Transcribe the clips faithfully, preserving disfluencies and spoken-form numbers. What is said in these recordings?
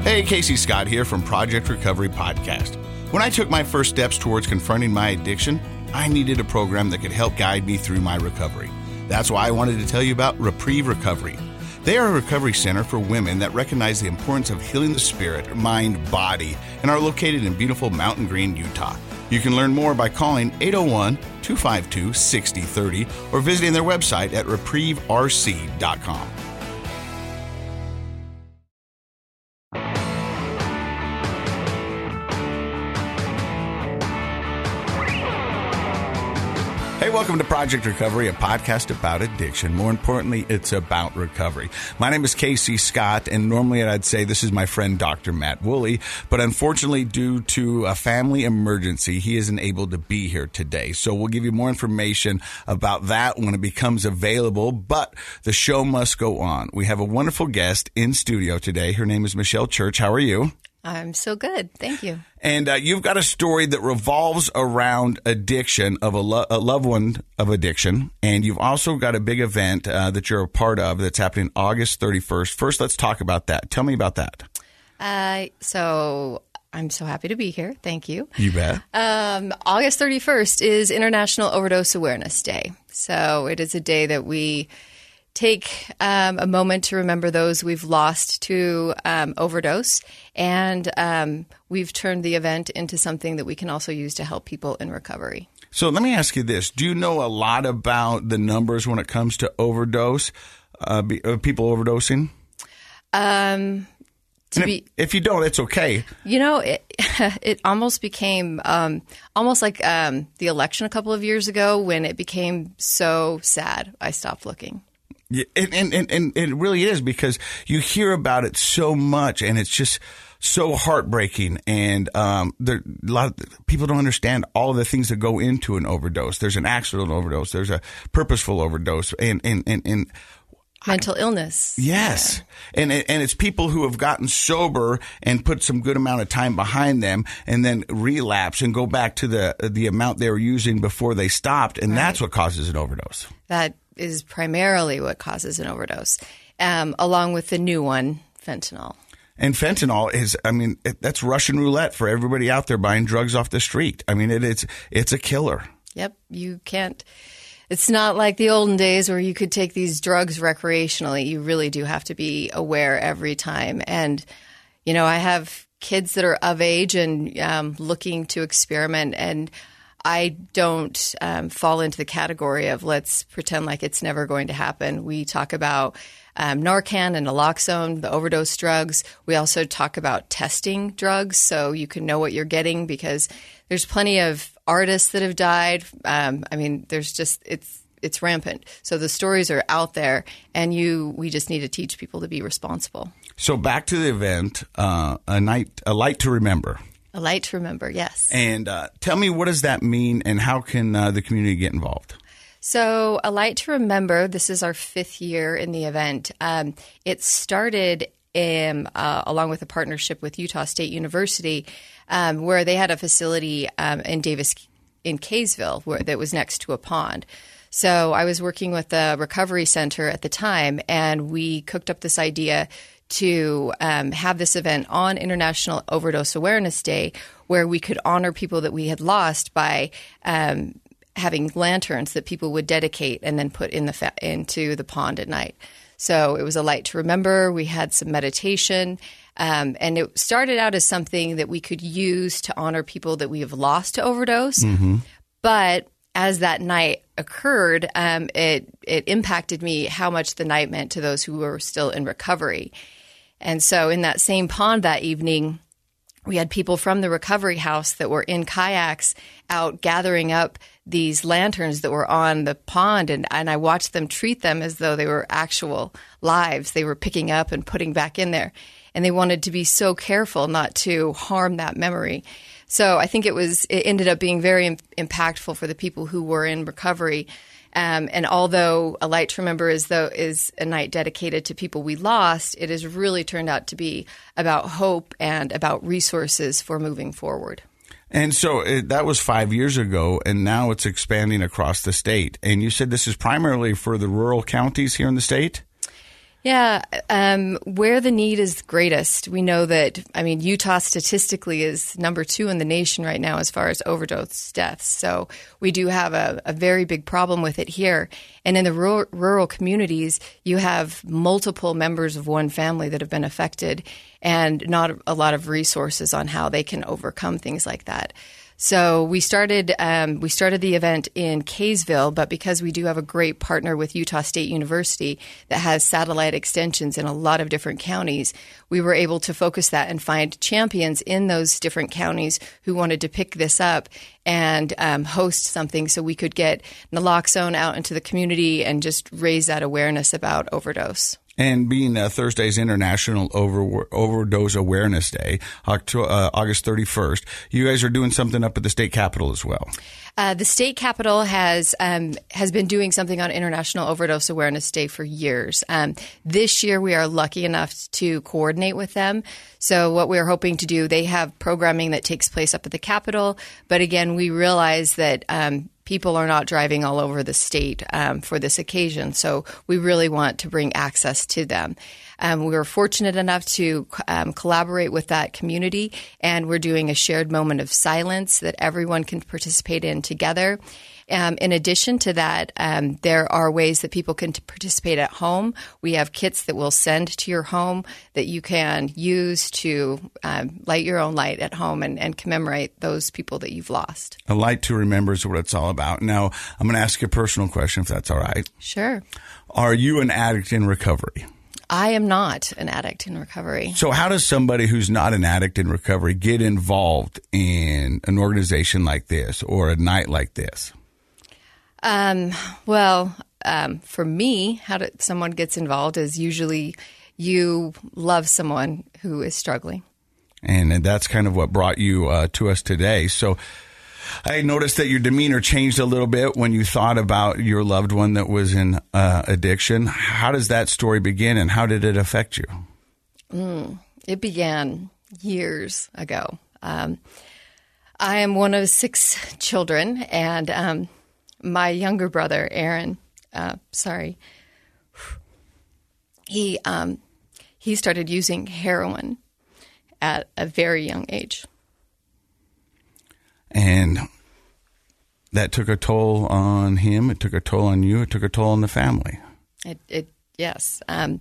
Hey, Casey Scott here from Project Recovery Podcast. When I took my first steps towards confronting my addiction, I needed a program that could help guide me through my recovery. That's why I wanted to tell you about Reprieve Recovery. They are a recovery center for women that recognize the importance of healing the spirit, mind, body, and are located in beautiful Mountain Green, Utah. You can learn more by calling eight oh one, two five two, six oh three oh or visiting their website at reprieve r c dot com. Hey, welcome to Project Recovery, a podcast about addiction. More importantly, it's about recovery. My name is Casey Scott, and normally I'd say this is my friend Doctor Matt Woolley, but unfortunately, due to a family emergency, he isn't able to be here today. So we'll give you more information about that when it becomes available, but the show must go on. We have a wonderful guest in studio today. Her name is Michelle Church. How are you? I'm so good. Thank you. And uh, you've got a story that revolves around addiction of a, lo- a loved one of addiction. And you've also got a big event uh, that you're a part of that's happening August thirty-first. First, let's talk about that. Tell me about that. Uh, so I'm so happy to be here. Thank you. You bet. Um, August thirty-first is International Overdose Awareness Day. So it is a day that we take um, a moment to remember those we've lost to um, overdose. And um, we've turned the event into something that we can also use to help people in recovery. So let me ask you this. Do you know a lot about the numbers when it comes to overdose, uh, be, uh, people overdosing? Um, to if, be, if you don't, it's okay. You know, it, it almost became um, almost like um, the election a couple of years ago when it became so sad, I stopped looking. Yeah, and, and, and, and it really is, because you hear about it so much and it's just so heartbreaking. And um, there, a lot of people don't understand all of the things that go into an overdose. There's an accidental overdose. There's a purposeful overdose. And, and, and, and mental illness. Yes. Yeah. And, and it's people who have gotten sober and put some good amount of time behind them and then relapse and go back to the, the amount they were using before they stopped. And right. That's what causes an overdose. That is primarily what causes an overdose, um, along with the new one, fentanyl. And fentanyl is, I mean, it, that's Russian roulette for everybody out there buying drugs off the street. I mean, it, it's it's a killer. Yep. You can't, it's not like the olden days where you could take these drugs recreationally. You really do have to be aware every time. And, you know, I have kids that are of age and um, looking to experiment, and I don't um, fall into the category of let's pretend like it's never going to happen. We talk about um, Narcan and naloxone, the overdose drugs. We also talk about testing drugs so you can know what you're getting, because there's plenty of artists that have died. Um, I mean, there's just it's it's rampant. So the stories are out there, and you we just need to teach people to be responsible. So back to the event, uh, a night, a light to remember. A light to remember, yes. And uh, tell me, what does that mean, and how can uh, the community get involved? So A Light to Remember, this is our fifth year in the event. Um, it started in, uh, along with a partnership with Utah State University, um, where they had a facility um, in Davis, in Kaysville, where that was next to a pond. So I was working with the recovery center at the time, and we cooked up this idea to um, have this event on International Overdose Awareness Day, where we could honor people that we had lost by um, having lanterns that people would dedicate and then put in the fa- into the pond at night. So it was a light to remember. We had some meditation, um, and it started out as something that we could use to honor people that we have lost to overdose. Mm-hmm. But as that night occurred, um, it it impacted me how much the night meant to those who were still in recovery. And so in that same pond that evening, we had people from the recovery house that were in kayaks out gathering up these lanterns that were on the pond. And, and I watched them treat them as though they were actual lives they were picking up and putting back in there. And they wanted to be so careful not to harm that memory. So I think it was it ended up being very im- impactful for the people who were in recovery. Um, and although A Light to Remember is though is a night dedicated to people we lost, it has really turned out to be about hope and about resources for moving forward. And so it, that was five years ago, and now it's expanding across the state. And you said this is primarily for the rural counties here in the state? Yeah, um, where the need is greatest. We know that, I mean, Utah statistically is number two in the nation right now as far as overdose deaths. So we do have a, a very big problem with it here. And in the rural, rural communities, you have multiple members of one family that have been affected and not a lot of resources on how they can overcome things like that. So we started um, we started the event in Kaysville, but because we do have a great partner with Utah State University that has satellite extensions in a lot of different counties, we were able to focus that and find champions in those different counties who wanted to pick this up and um, host something so we could get naloxone out into the community and just raise that awareness about overdose. And being uh, Thursday's International Over- Overdose Awareness Day, October, uh, August thirty-first, you guys are doing something up at the state capitol as well. Uh, the state capitol has um, has been doing something on International Overdose Awareness Day for years. Um, this year, we are lucky enough to coordinate with them. So what we're hoping to do, they have programming that takes place up at the capitol. But again, we realize that um, people are not driving all over the state um, for this occasion. So we really want to bring access to them. Um, we were fortunate enough to um, collaborate with that community, and we're doing a shared moment of silence that everyone can participate in together. Um, in addition to that, um, there are ways that people can t- participate at home. We have kits that we'll send to your home that you can use to um, light your own light at home and, and commemorate those people that you've lost. A light to remember is what it's all about. Now, I'm going to ask you a personal question, if that's all right. Sure. Are you an addict in recovery? I am not an addict in recovery. So how does somebody who's not an addict in recovery get involved in an organization like this or a night like this? Um, well, um, for me, how do, someone gets involved is usually you love someone who is struggling. And that's kind of what brought you uh, to us today. So I noticed that your demeanor changed a little bit when you thought about your loved one that was in uh, addiction. How does that story begin, and how did it affect you? Mm, it began years ago. Um, I am one of six children, and um, my younger brother, Aaron, uh, sorry, he um, he started using heroin at a very young age. And that took a toll on him. It took a toll on you. It took a toll on the family. It, it yes. Um,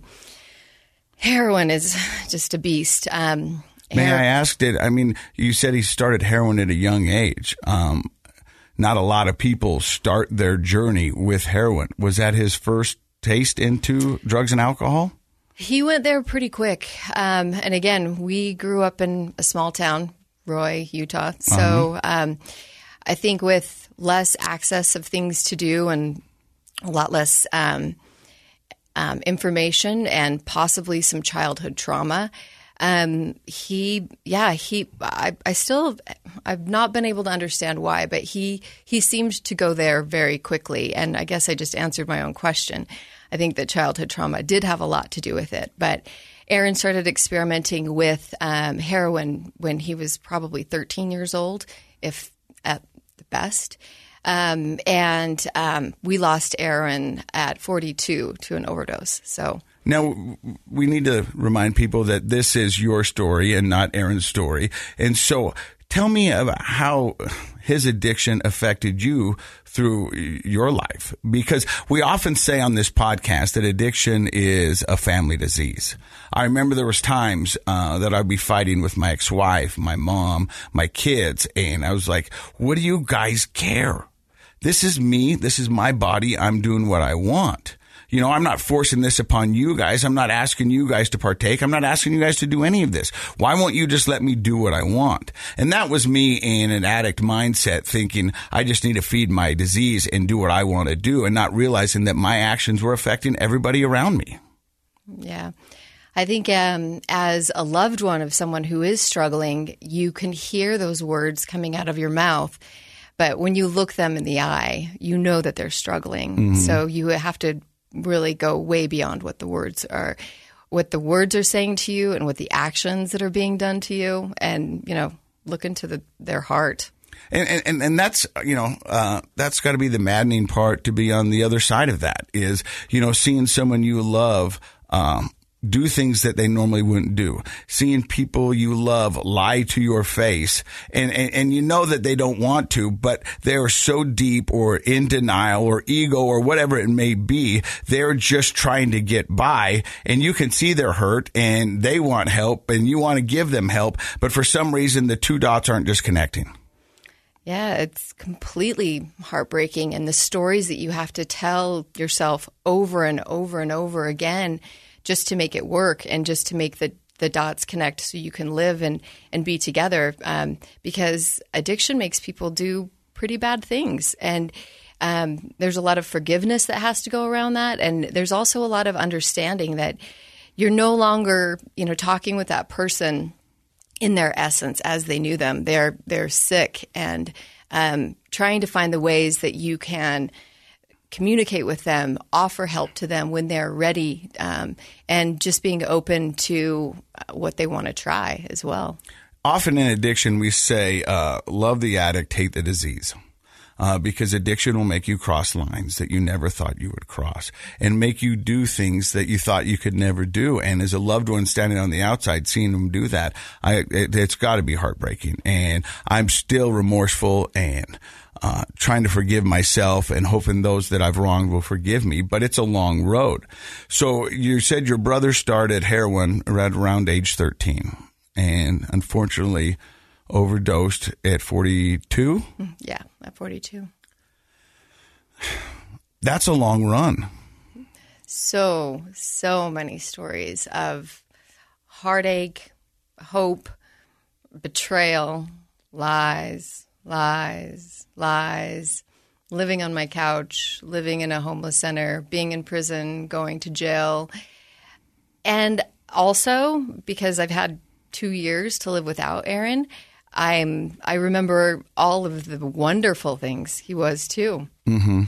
heroin is just a beast. Um, May her- I ask, did, I mean, you said he started heroin at a young age. Um, not a lot of people start their journey with heroin. Was that his first taste into drugs and alcohol? He went there pretty quick. Um, and again, we grew up in a small town, Roy, Utah. So uh-huh. um, I think with less access of things to do and a lot less um, um, information and possibly some childhood trauma, um, he, yeah, he, I, I still, I've not been able to understand why, but he, he seemed to go there very quickly. And I guess I just answered my own question. I think that childhood trauma did have a lot to do with it, but Aaron started experimenting with um, heroin when he was probably thirteen years old, if at the best. Um, and um, we lost Aaron at forty-two to an overdose. So now we need to remind people that this is your story and not Aaron's story. And so tell me about how his addiction affected you through your life, because we often say on this podcast that addiction is a family disease. I remember there was times uh, that I'd be fighting with my ex-wife, my mom, my kids, and I was like, what do you guys care? This is me. This is my body. I'm doing what I want. You know, I'm not forcing this upon you guys. I'm not asking you guys to partake. I'm not asking you guys to do any of this. Why won't you just let me do what I want? And that was me in an addict mindset, thinking I just need to feed my disease and do what I want to do, and not realizing that my actions were affecting everybody around me. Yeah. I think um, as a loved one of someone who is struggling, you can hear those words coming out of your mouth. But when you look them in the eye, you know that they're struggling. Mm-hmm. So you have to really go way beyond what the words are, what the words are saying to you and what the actions that are being done to you, and, you know, look into the, their heart. And, and, and that's, you know, uh, that's got to be the maddening part, to be on the other side of that is, you know, seeing someone you love um, do things that they normally wouldn't do. Seeing people you love lie to your face, and, and, and you know that they don't want to, but they're so deep or in denial or ego or whatever it may be, they're just trying to get by, and you can see they're hurt and they want help and you want to give them help, but for some reason the two dots aren't just connecting. Yeah, it's completely heartbreaking, and the stories that you have to tell yourself over and over and over again just to make it work and just to make the, the dots connect so you can live and, and be together, um, because addiction makes people do pretty bad things. And um, there's a lot of forgiveness that has to go around that. And there's also a lot of understanding that you're no longer, you know, talking with that person in their essence as they knew them. They're, they're sick, and um, trying to find the ways that you can communicate with them, offer help to them when they're ready, um, and just being open to what they want to try as well. Often in addiction, we say, uh, love the addict, hate the disease. Uh, because addiction will make you cross lines that you never thought you would cross, and make you do things that you thought you could never do. And as a loved one standing on the outside, seeing them do that, I, it, it's got to be heartbreaking. And I'm still remorseful and Uh, trying to forgive myself and hoping those that I've wronged will forgive me, but it's a long road. So you said your brother started heroin right around age thirteen and unfortunately overdosed at forty-two? Yeah, at forty-two. That's a long run. So, so many stories of heartache, hope, betrayal, lies, lies, lies, living on my couch, living in a homeless center, being in prison, going to jail. And also, because I've had two years to live without Aaron, I'm, I remember all of the wonderful things he was too. Mm-hmm.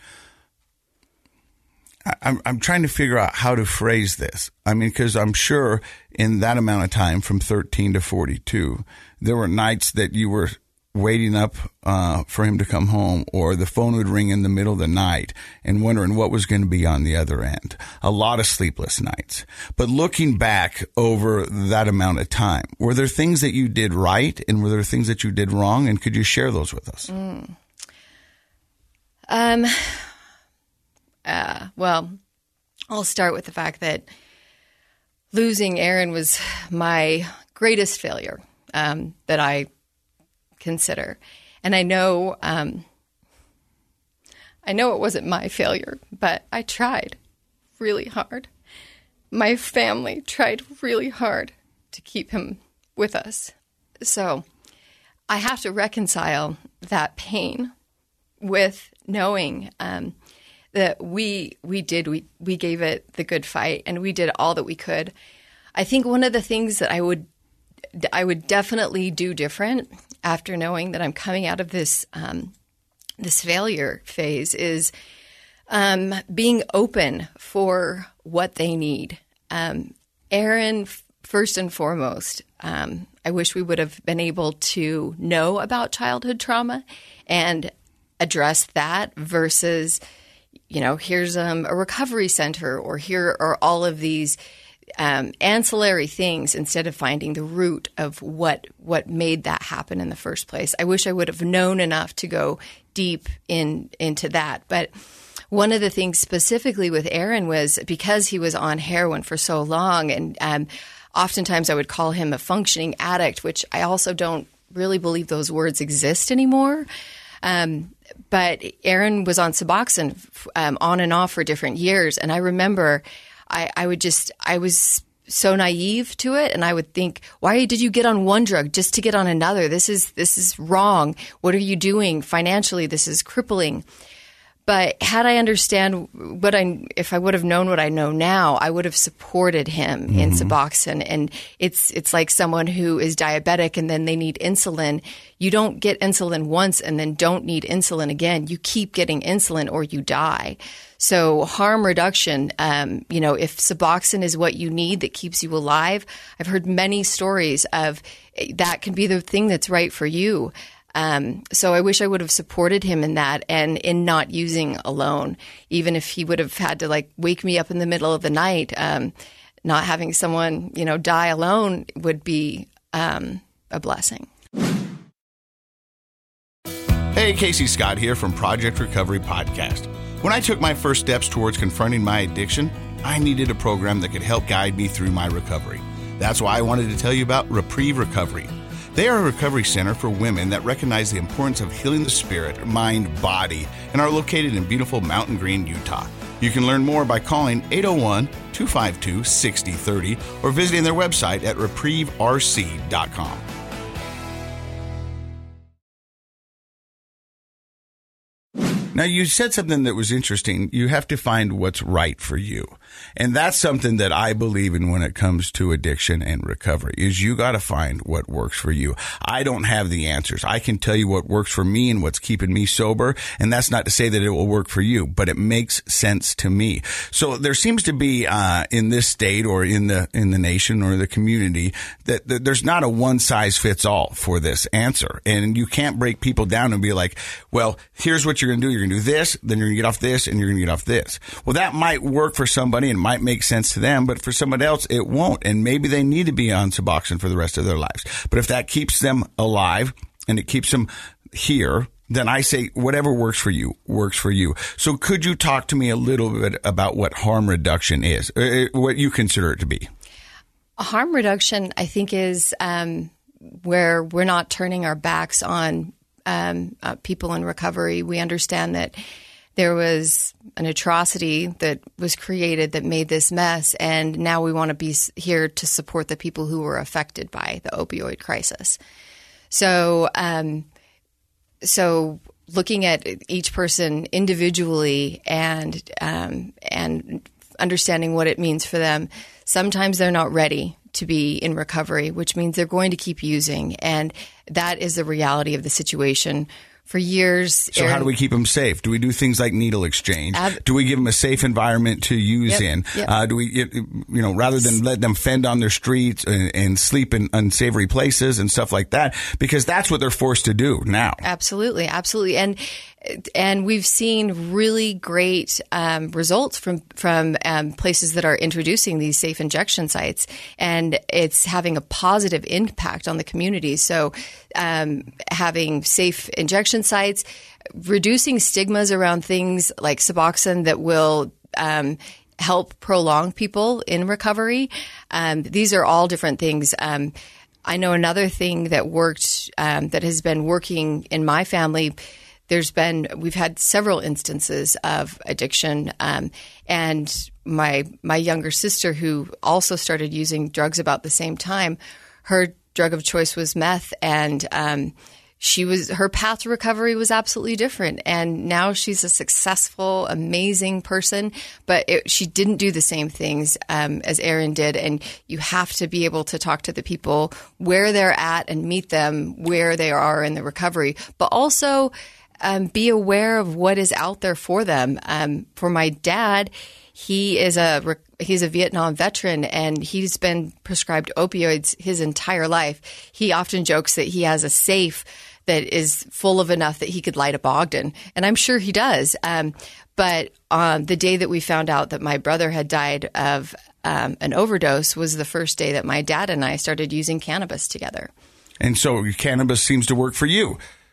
I'm, I'm trying to figure out how to phrase this. I mean, because I'm sure in that amount of time, from thirteen to forty-two, there were nights that you were waiting up uh, for him to come home, or the phone would ring in the middle of the night and wondering what was going to be on the other end. A lot of sleepless nights. But looking back over that amount of time, were there things that you did right and were there things that you did wrong? And could you share those with us? Mm. Um. Uh, well, I'll start with the fact that losing Aaron was my greatest failure um, that I consider. And I know, um, I know it wasn't my failure, but I tried really hard. My family tried really hard to keep him with us. So I have to reconcile that pain with knowing um, that we we did, we, we gave it the good fight and we did all that we could. I think one of the things that I would I would definitely do different after knowing that I'm coming out of this um, this failure phase is um, being open for what they need. Um, Aaron, f- first and foremost, um, I wish we would have been able to know about childhood trauma and address that versus, you know, here's um, a recovery center or here are all of these Um, ancillary things instead of finding the root of what what made that happen in the first place. I wish I would have known enough to go deep in into that. But one of the things specifically with Aaron was because he was on heroin for so long, and um, oftentimes I would call him a functioning addict, which I also don't really believe those words exist anymore. Um, but Aaron was on Suboxone um, on and off for different years, and I remember I, I would just, I was so naive to it. And I would think, why did you get on one drug just to get on another? This is, this is wrong. What are you doing financially? This is crippling. But had I understand what I, if I would have known what I know now, I would have supported him mm-hmm. in Suboxone. And it's, it's like someone who is diabetic and then they need insulin. You don't get insulin once and then don't need insulin again. You keep getting insulin or you die. So harm reduction, um, you know, if Suboxone is what you need that keeps you alive, I've heard many stories of that can be the thing that's right for you. Um, so I wish I would have supported him in that and in not using alone, even if he would have had to like wake me up in the middle of the night. Um, not having someone, you know, die alone would be um, a blessing. Hey, Casey Scott here from Project Recovery Podcast. When I took my first steps towards confronting my addiction, I needed a program that could help guide me through my recovery. That's why I wanted to tell you about Reprieve Recovery. They are a recovery center for women that recognize the importance of healing the spirit, mind, body, and are located in beautiful Mountain Green, Utah. You can learn more by calling eight oh one, two five two, six oh three oh or visiting their website at reprieve r c dot com. Now, you said something that was interesting. You have to find what's right for you. And that's something that I believe in when it comes to addiction and recovery, is you got to find what works for you. I don't have the answers. I can tell you what works for me and what's keeping me sober. And that's not to say that it will work for you, but it makes sense to me. So there seems to be, uh, in this state or in the, in the nation or the community that, that there's not a one size fits all for this answer. And you can't break people down and be like, well, here's what you're going to do. You're going to do this, then you're going to get off this, and you're going to get off this. Well, that might work for somebody and might make sense to them, but for somebody else, it won't. And maybe they need to be on Suboxone for the rest of their lives. But if that keeps them alive and it keeps them here, then I say whatever works for you, works for you. So could you talk to me a little bit about what harm reduction is, what you consider it to be? Harm reduction, I think, is um, where we're not turning our backs on Um, uh, people in recovery. We understand that there was an atrocity that was created that made this mess, and now we want to be here to support the people who were affected by the opioid crisis. So, um, so looking at each person individually and um, and understanding what it means for them. Sometimes they're not ready to be in recovery, which means they're going to keep using. And that is the reality of the situation. For years. So Aaron, how do we keep them safe? Do we do things like needle exchange? Ab- do we give them a safe environment to use yep, in? Yep. Uh, do we, you know, rather than let them fend on their streets and, and sleep in unsavory places and stuff like that? Because that's what they're forced to do now. Absolutely. Absolutely. And And we've seen really great um, results from from um, places that are introducing these safe injection sites, and it's having a positive impact on the community. So um, having safe injection sites, reducing stigmas around things like Suboxone that will um, help prolong people in recovery. Um, these are all different things. Um, I know another thing that worked, um, that has been working in my family. There's been, we've had several instances of addiction, um, and my my younger sister, who also started using drugs about the same time, her drug of choice was meth, and um, she was her path to recovery was absolutely different. And now she's a successful, amazing person, but it, she didn't do the same things um, as Aaron did. And you have to be able to talk to the people where they're at and meet them where they are in the recovery, but also Um, be aware of what is out there for them. Um, for my dad, he is a he's a Vietnam veteran, and he's been prescribed opioids his entire life. He often jokes that he has a safe that is full of enough that he could light a Bogdan, and I'm sure he does. Um, but on the day that we found out that my brother had died of um, an overdose was the first day that my dad and I started using cannabis together. And so cannabis seems to work for you.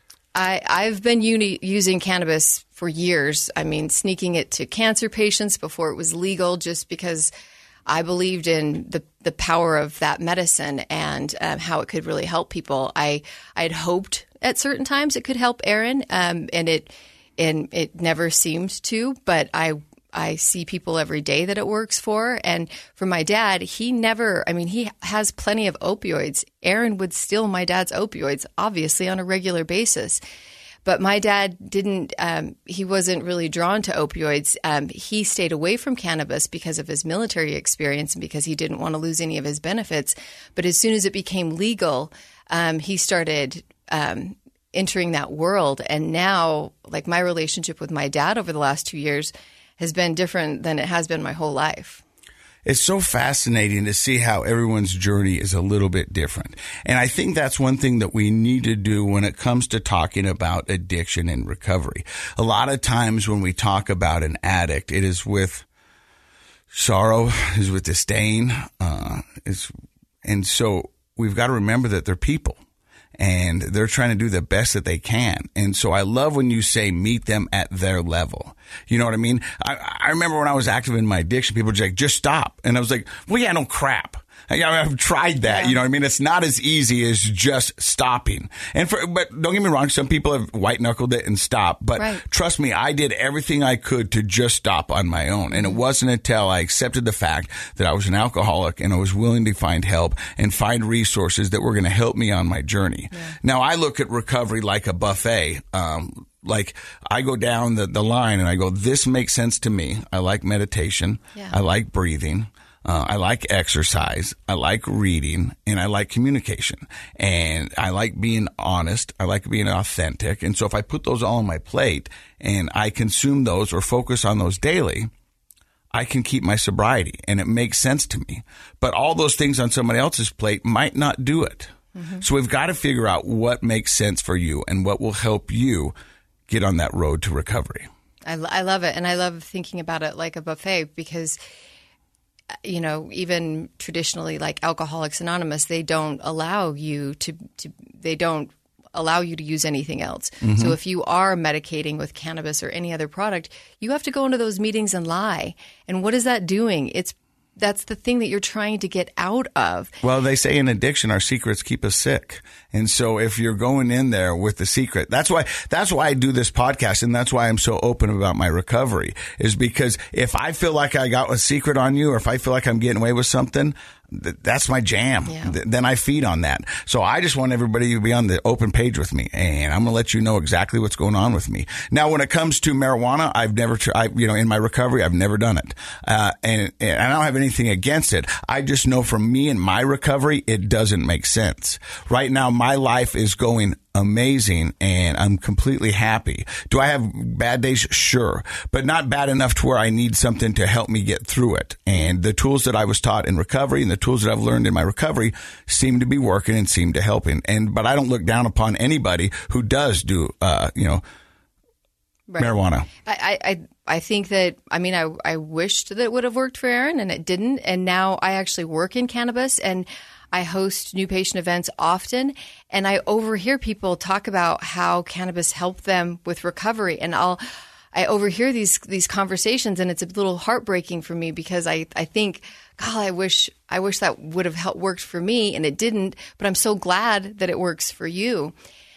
I, I've been uni- using cannabis for years. I mean, sneaking it to cancer patients before it was legal, just because I believed in the, the power of that medicine and um, how it could really help people. I I had hoped at certain times it could help Aaron, um, and it and it never seemed to. But I I see people every day that it works for. And for my dad, he never, I mean, he has plenty of opioids. Aaron would steal my dad's opioids, obviously, on a regular basis. But my dad didn't, um, he wasn't really drawn to opioids. Um, he stayed away from cannabis because of his military experience and because he didn't want to lose any of his benefits. But as soon as it became legal, um, he started um, entering that world. And now, like, my relationship with my dad over the last two years has been different than it has been my whole life. it's so fascinating to see how everyone's journey is a little bit different. And I think that's one thing that we need to do when it comes to talking about addiction and recovery. A lot of times when we talk about an addict, it is with sorrow, it is with disdain. Uh, it's, and so we've got to remember that they're people. And they're trying to do the best that they can. And so I love when you say meet them at their level. You know what I mean? I, I remember when I was active in my addiction, people were just like, just stop. And I was like, well, yeah, no crap. I, I've tried that. Yeah. You know what I mean? It's not as easy as just stopping. And for, but don't get me wrong. Some people have white knuckled it and stopped. But right. Trust me, I did everything I could to just stop on my own. And it wasn't until I accepted the fact that I was an alcoholic and I was willing to find help and find resources that were going to help me on my journey. Yeah. Now, I look at recovery like a buffet. Um, Like I go down the, the line and I go, this makes sense to me. I like meditation. Yeah. I like breathing. Uh, I like exercise. I like reading, and I like communication, and I like being honest. I like being authentic. And so if I put those all on my plate and I consume those or focus on those daily, I can keep my sobriety, and it makes sense to me. But all those things on somebody else's plate might not do it. Mm-hmm. So we've got to figure out what makes sense for you and what will help you get on that road to recovery. I, I love it. And I love thinking about it like a buffet because, you know, even traditionally like Alcoholics Anonymous, they don't allow you to, to they don't allow you to use anything else. Mm-hmm. So if you are medicating with cannabis or any other product, you have to go into those meetings and lie. And what is that doing? It's That's the thing that you're trying to get out of. Well, they say in addiction, our secrets keep us sick. And so if you're going in there with the secret, that's why, that's why I do this podcast. And that's why I'm so open about my recovery, is because if I feel like I got a secret on you, or if I feel like I'm getting away with something, that's my jam. Yeah. Then I feed on that. So I just want everybody to be on the open page with me, and I'm going to let you know exactly what's going on with me. Now, when it comes to marijuana, I've never tried, you know, in my recovery, I've never done it. Uh, and, and I don't have anything against it. I just know from me and my recovery, it doesn't make sense. Right now, my life is going amazing, and I'm completely happy. Do I have bad days? Sure, but not bad enough to where I need something to help me get through it. And the tools that I was taught in recovery and the tools that I've learned in my recovery seem to be working and seem to helping. And but I don't look down upon anybody who does do, uh, you know, right. marijuana. I, I I think that I mean I I wished that it would have worked for Aaron, and it didn't. And now I actually work in cannabis, and I host new patient events often, and I overhear people talk about how cannabis helped them with recovery. And I'll, I overhear these these conversations, and it's a little heartbreaking for me because I, I think, God, I wish I wish that would have helped, worked for me, and it didn't. But I'm so glad that it works for you.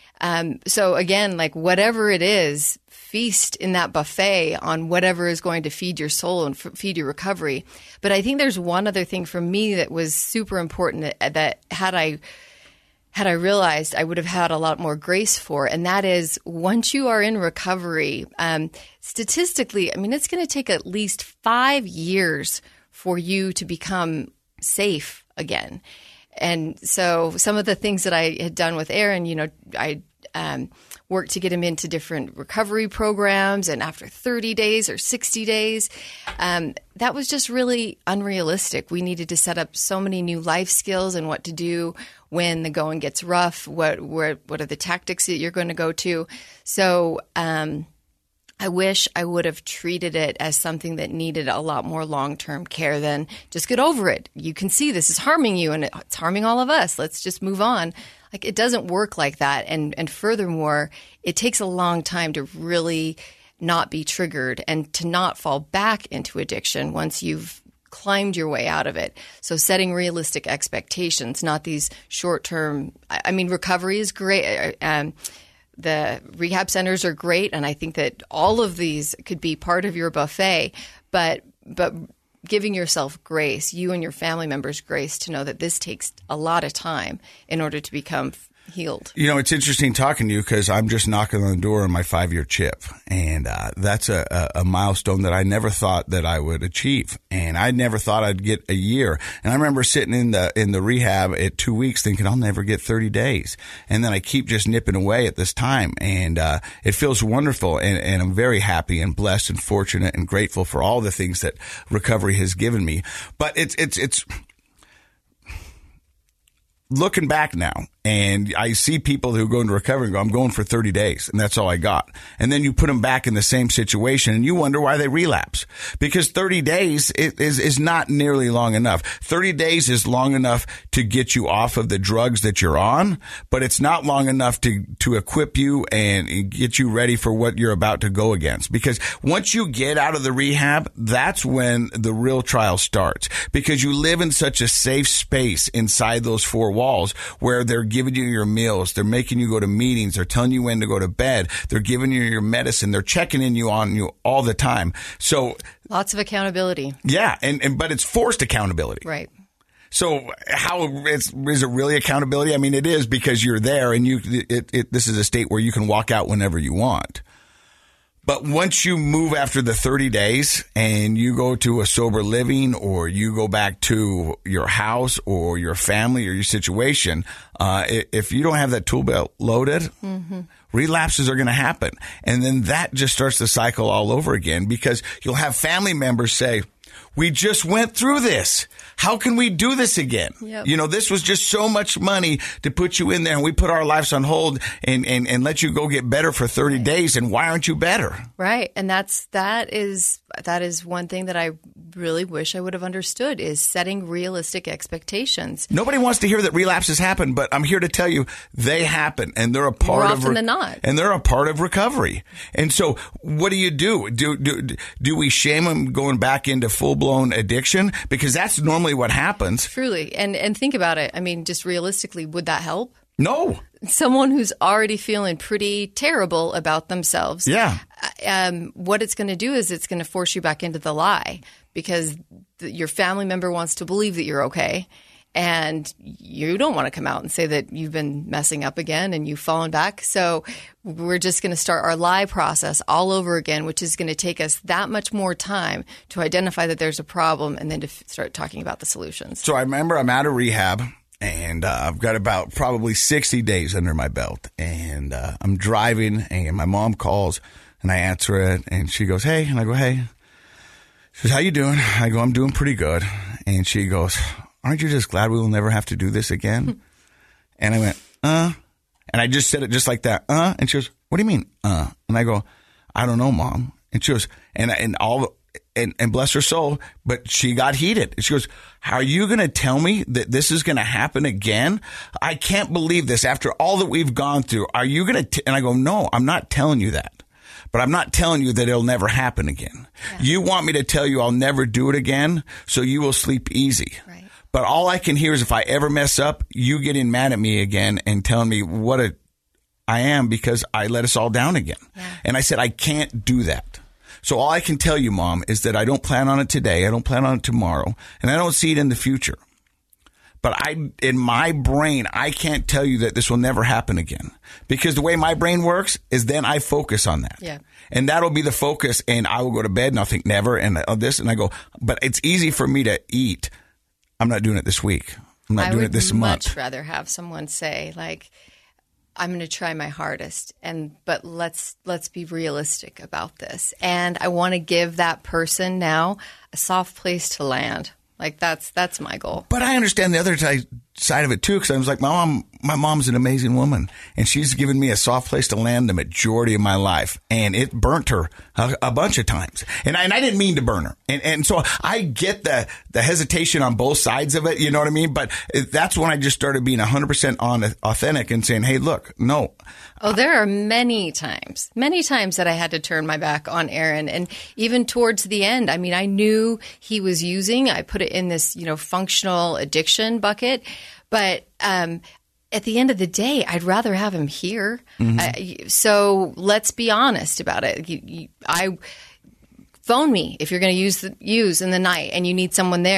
Um, so again, like whatever it is, feast in that buffet on whatever is going to feed your soul and f- feed your recovery. But I think there's one other thing for me that was super important that, that had I had I realized, I would have had a lot more grace for. And that is, once you are in recovery, um, statistically, I mean, it's going to take at least five years for you to become safe again. And so some of the things that I had done with Aaron, you know, I um, worked to get him into different recovery programs. And after thirty days or sixty days, um, that was just really unrealistic. We needed to set up so many new life skills and what to do when the going gets rough. What, what, what are the tactics that you're going to go to? So, um, I wish I would have treated it as something that needed a lot more long-term care than just get over it. You can see this is harming you and it's harming all of us. Let's just move on. Like, it doesn't work like that. And, and furthermore, it takes a long time to really not be triggered and to not fall back into addiction once you've climbed your way out of it. So setting realistic expectations, not these short-term, I mean, recovery is great. Um, The rehab centers are great, and I think that all of these could be part of your buffet, but but giving yourself grace, you and your family members grace, to know that this takes a lot of time in order to become healed. You know, it's interesting talking to you because I'm just knocking on the door on my five-year chip. And uh, that's a, a, a milestone that I never thought that I would achieve. And I never thought I'd get a year. And I remember sitting in the in the rehab at two weeks thinking, I'll never get thirty days. And then I keep just nipping away at this time. And uh, it feels wonderful. And, and I'm very happy and blessed and fortunate and grateful for all the things that recovery has given me. But it's it's it's... looking back now, and I see people who go into recovery and go, I'm going for thirty days, and that's all I got. And then you put them back in the same situation, and you wonder why they relapse. Because thirty days is, is not nearly long enough. thirty days is long enough to get you off of the drugs that you're on, but it's not long enough to, to equip you and get you ready for what you're about to go against. Because once you get out of the rehab, that's when the real trial starts. Because you live in such a safe space inside those four walls where they're giving you your meals, they're making you go to meetings, they're telling you when to go to bed, they're giving you your medicine, they're checking in you on you all the time. So lots of accountability. Yeah, and, and but it's forced accountability. Right. So how is, is it really accountability? I mean, it is because you're there and you it, it this is a state where you can walk out whenever you want. But once you move after the thirty days and you go to a sober living or you go back to your house or your family or your situation, uh, if you don't have that tool belt loaded, mm-hmm. relapses are going to happen. And then that just starts the cycle all over again because you'll have family members say, we just went through this. How can we do this again? Yep. You know, this was just so much money to put you in there and we put our lives on hold and, and, and let you go get better for thirty right. days. And why aren't you better? Right. And that's, that is, that is one thing that I really wish I would have understood is setting realistic expectations. Nobody wants to hear that relapses happen, but I'm here to tell you they happen and they're a part More of, often than not. And they're a part of recovery. And so what do you do? Do, do, do we shame them going back into full blown addiction? Because that's normally what happens. Truly. And and think about it. I mean, just realistically, would that help? No. Someone who's already feeling pretty terrible about themselves. Yeah. Um, what it's going to do is it's going to force you back into the lie because th- your family member wants to believe that you're okay. And you don't want to come out and say that you've been messing up again and you've fallen back. So we're just going to start our lie process all over again, which is going to take us that much more time to identify that there's a problem and then to f- start talking about the solutions. So I remember I'm out of rehab and uh, I've got about probably sixty days under my belt. And uh, I'm driving and my mom calls and I answer it and she goes, hey. And I go, hey. She says, how you doing? I go, I'm doing pretty good. And she goes, aren't you just glad we will never have to do this again? And I went, uh. And I just said it just like that, uh. And she goes, what do you mean, uh? And I go, I don't know, Mom. And she goes, and and all, and, and bless her soul, but she got heated. She goes, are you going to tell me that this is going to happen again? I can't believe this after all that we've gone through. Are you going to? And I go, no, I'm not telling you that. But I'm not telling you that it'll never happen again. Yeah. You want me to tell you I'll never do it again, so you will sleep easy. Right. But all I can hear is if I ever mess up, you getting mad at me again and telling me what a I am because I let us all down again. Yeah. And I said, I can't do that. So all I can tell you, Mom, is that I don't plan on it today. I don't plan on it tomorrow. And I don't see it in the future. But I, in my brain, I can't tell you that this will never happen again. Because the way my brain works is then I focus on that. Yeah. And that'll be the focus. And I will go to bed and I'll think never and uh, this. And I go, but it's easy for me to eat. I'm not doing it this week. I'm not I doing it this month. I would much rather have someone say, like, I'm going to try my hardest, and but let's let's be realistic about this. And I want to give that person now a soft place to land. Like that's that's my goal. But I understand the other t- side of it too, because I was like, my mom, my mom's an amazing woman, and she's given me a soft place to land the majority of my life, and it burnt her a, a bunch of times, and I, and I didn't mean to burn her, and and so I get the the hesitation on both sides of it, you know what I mean? But that's when I just started being one hundred percent on authentic and saying, hey, look, no. Oh, there are many times, many times that I had to turn my back on Aaron. And even towards the end, I mean, I knew he was using, I put it in this, you know, functional addiction bucket. But um, at the end of the day, I'd rather have him here. Mm-hmm. Uh, so let's be honest about it. You, you, I phone me if you're going to use the, use in the night and you need someone there.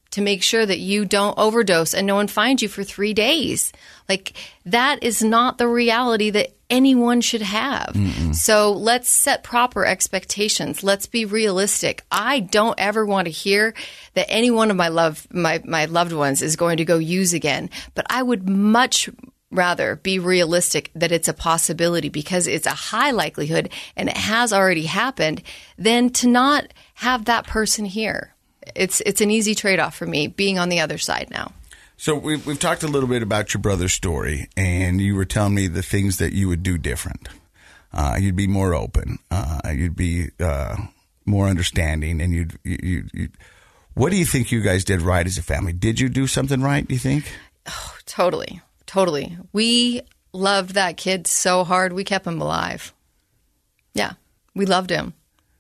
to make sure that you don't overdose and no one finds you for three days. Like, that is not the reality that anyone should have. Mm-mm. So let's set proper expectations. Let's be realistic. I don't ever want to hear that any one of my love, my, my loved ones is going to go use again. But I would much rather be realistic that it's a possibility, because it's a high likelihood and it has already happened, than to not have that person here. It's it's an easy trade-off for me, being on the other side now. So we've, we've talked a little bit about your brother's story, and you were telling me the things that you would do different. Uh, you'd be more open. Uh, you'd be uh, more understanding, and you'd, you, you, you. What do you think you guys did right as a family? Did you do something right, do you think? Oh, totally. Totally. We loved that kid so hard, we kept him alive. Yeah, we loved him.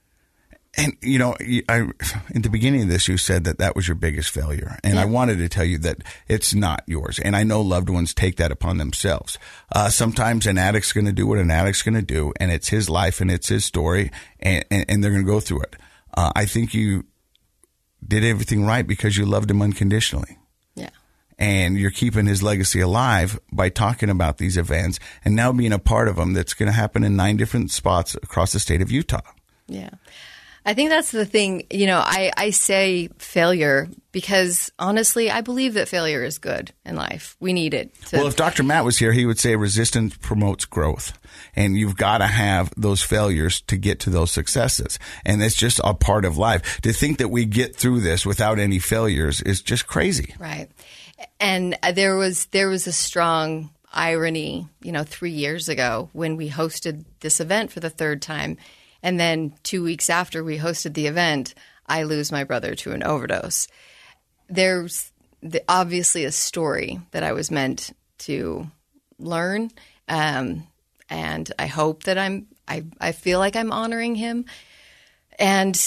And, you know, I, in the beginning of this, you said that that was your biggest failure. And yeah. I wanted to tell you that it's not yours. And I know loved ones take that upon themselves. Uh, sometimes an addict's going to do what an addict's going to do, and it's his life and it's his story, and, and, and they're going to go through it. Uh, I think you did everything right because you loved him unconditionally. Yeah. And you're keeping his legacy alive by talking about these events and now being a part of them. That's going to happen in nine different spots across the state of Utah. Yeah. I think that's the thing. You know, I, I say failure because, honestly, I believe that failure is good in life. We need it. To- well, if Doctor Matt was here, he would say resistance promotes growth. And you've got to have those failures to get to those successes. And it's just a part of life. To think that we get through this without any failures is just crazy. Right. And there was there was a strong irony, you know, three years ago when we hosted this event for the third time. And then two weeks after we hosted the event, I lose my brother to an overdose. There's the, obviously a story that I was meant to learn. Um, and I hope that I'm, I, I feel like I'm honoring him. And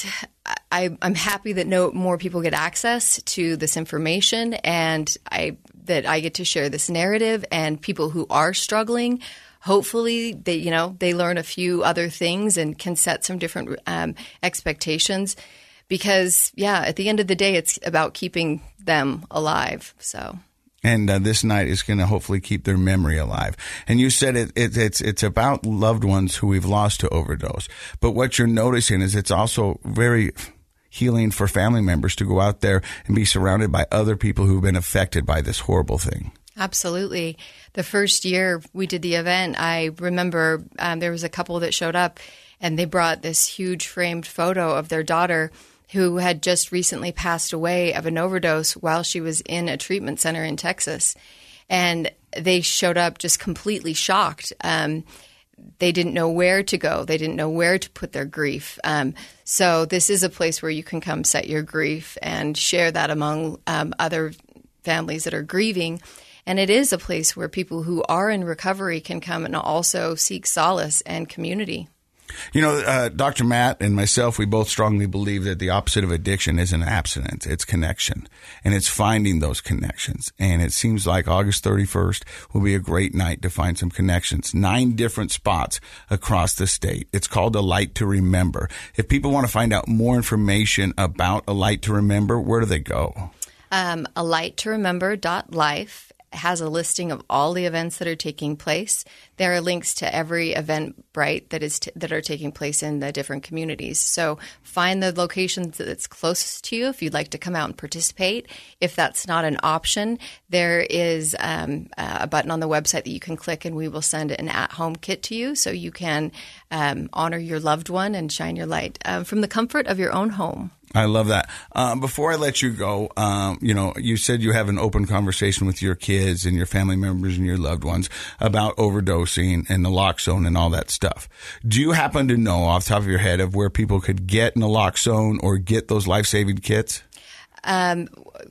I, I'm happy that no more people get access to this information, and I that I get to share this narrative, and people who are struggling, hopefully they, you know, they learn a few other things and can set some different um, expectations, because yeah, at the end of the day, it's about keeping them alive. So. And uh, this night is going to hopefully keep their memory alive. And you said it, it, it's it's about loved ones who we've lost to overdose. But what you're noticing is it's also very healing for family members to go out there and be surrounded by other people who've been affected by this horrible thing. Absolutely. The first year we did the event, I remember um, there was a couple that showed up, and they brought this huge framed photo of their daughter who had just recently passed away of an overdose while she was in a treatment center in Texas. And they showed up just completely shocked. Um, they didn't know where to go. They didn't know where to put their grief. Um, so this is a place where you can come set your grief and share that among um, other families that are grieving. And it is a place where people who are in recovery can come and also seek solace and community. You know, uh, Doctor Matt and myself, we both strongly believe that the opposite of addiction isn't abstinence, it's connection. And it's finding those connections. And it seems like August thirty-first will be a great night to find some connections. Nine different spots across the state. It's called A Light to Remember. If people want to find out more information about A Light to Remember, where do they go? Um, a light to remember dot life has a listing of all the events that are taking place. There are links to every Eventbrite that is t- that are taking place in the different communities. So find the locations that's closest to you if you'd like to come out and participate. If that's not an option, there is um, a button on the website that you can click, and we will send an at-home kit to you so you can um, honor your loved one and shine your light um, from the comfort of your own home. I love that. Um, before I let you go, um, you know, you said you have an open conversation with your kids and your family members and your loved ones about overdosing and naloxone and all that stuff. Do you happen to know off the top of your head of where people could get naloxone or get those life-saving kits? Um,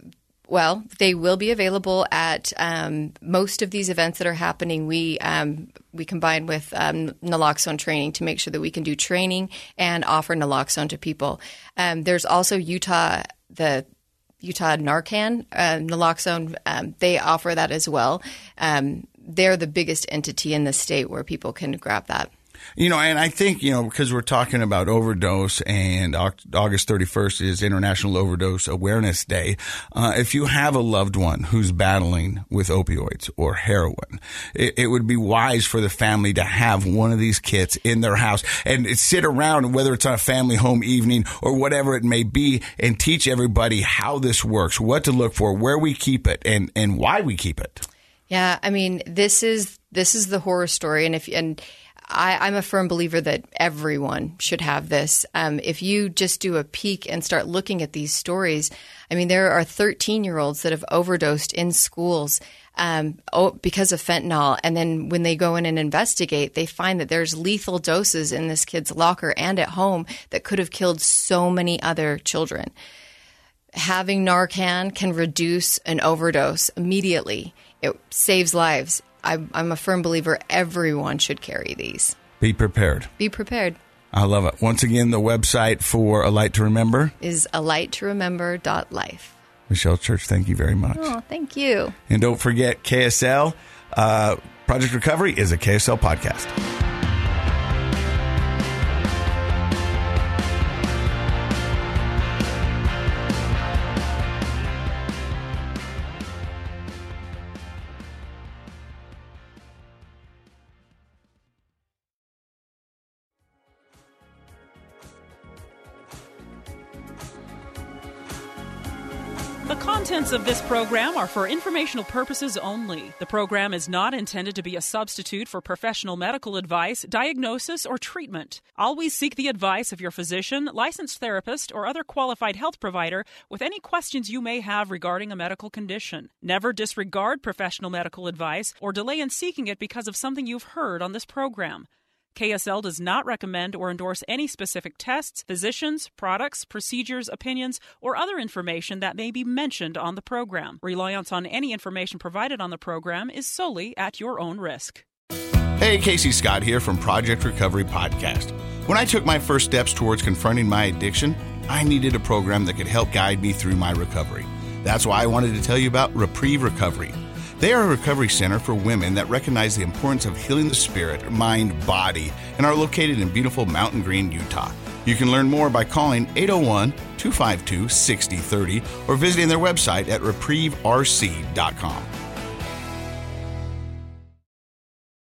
well, they will be available at um, most of these events that are happening. We um, we combine with um, naloxone training to make sure that we can do training and offer naloxone to people. Um, there's also Utah, the Utah Narcan, uh, naloxone. Um, they offer that as well. Um, they're the biggest entity in the state where people can grab that. You know, and I think, you know, because we're talking about overdose and August thirty-first is International Overdose Awareness Day. Uh, if you have a loved one who's battling with opioids or heroin, it, it would be wise for the family to have one of these kits in their house and sit around, whether it's on a family home evening or whatever it may be, and teach everybody how this works, what to look for, where we keep it, and, and why we keep it. Yeah, I mean, this is this is the horror story, and if and. I, I'm a firm believer that everyone should have this. Um, if you just do a peek and start looking at these stories, I mean, there are thirteen-year-olds that have overdosed in schools um, oh, because of fentanyl. And then when they go in and investigate, they find that there's lethal doses in this kid's locker and at home that could have killed so many other children. Having Narcan can reduce an overdose immediately. It saves lives. I'm a firm believer everyone should carry these. Be prepared. Be prepared. I love it. Once again, the website for A Light to Remember is a light to remember dot life. Michelle Church, thank you very much. Oh, thank you. And don't forget, K S L, uh, Project Recovery is a K S L podcast. The contents of this program are for informational purposes only. The program is not intended to be a substitute for professional medical advice, diagnosis, or treatment. Always seek the advice of your physician, licensed therapist, or other qualified health provider with any questions you may have regarding a medical condition. Never disregard professional medical advice or delay in seeking it because of something you've heard on this program. K S L does not recommend or endorse any specific tests, physicians, products, procedures, opinions, or other information that may be mentioned on the program. Reliance on any information provided on the program is solely at your own risk. Hey, Casey Scott here from Project Recovery Podcast. When I took my first steps towards confronting my addiction, I needed a program that could help guide me through my recovery. That's why I wanted to tell you about Reprieve Recovery. They are a recovery center for women that recognize the importance of healing the spirit, mind, body, and are located in beautiful Mountain Green, Utah. You can learn more by calling eight oh one, two five two, six oh three oh or visiting their website at reprieve r c dot com.